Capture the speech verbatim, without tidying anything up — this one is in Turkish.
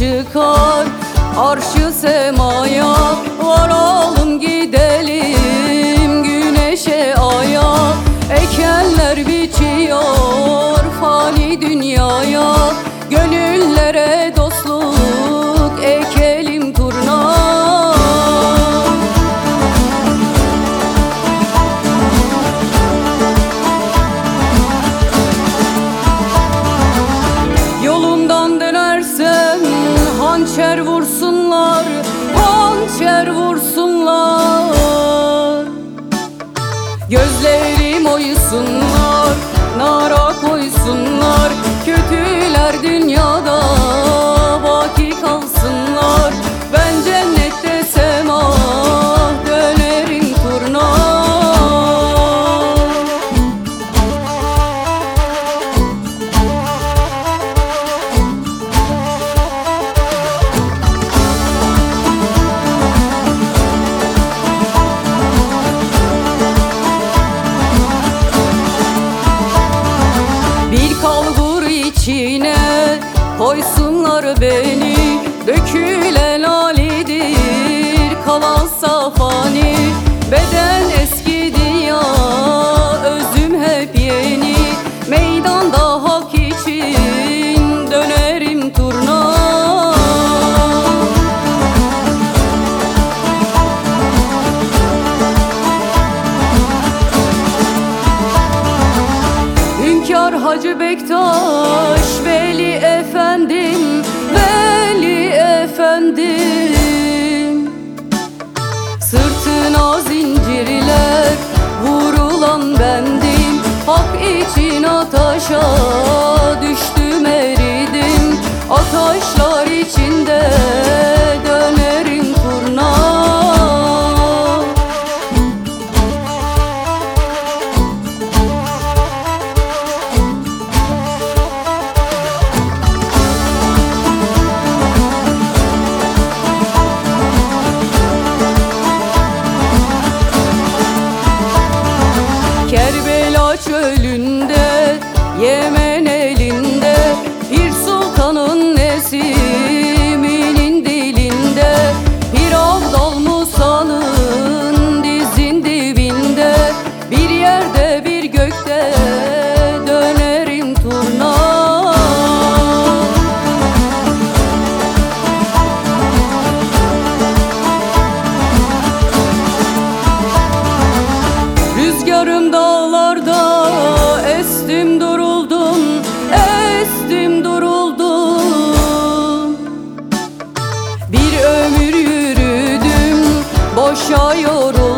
çıkar arşı semaya. Varalım gidelim güneşe aya, ekenler biçiyor fani dünyaya. Gönüllere dostluk ekelim turna. Yolundan dönersen hançer vursunlar, hançer vursunlar. Gözlerim oysunlar, nara koysunlar. Kötüler dünyada baki kalsınlar. Ben cennette sema dönerim turna. Bir kalbur içine koysunlar beni, dökülen halidir kalan safani. Beden eskidi ya, özüm hep yeni. Meydanda hak için dönerim turna. Hünkâr Hacı Bektaş Veli efendim, Veli efendim. Sırtına zincirler vurulan bendim. Hak için ataşa düştüm eridim. Ataşlar içinde dönerim turna. Kerbela çölünde, Yemen elinde, Pir Sultan'ın Nesim'inin dilinde, Pir Abdal Musa'nın dizin dibinde, bir yerde bir gökte dönerim turna. Rüzgarım dağlarda estim duruldum, estim duruldum. Bir ömür yürüdüm, boşa yoruldum.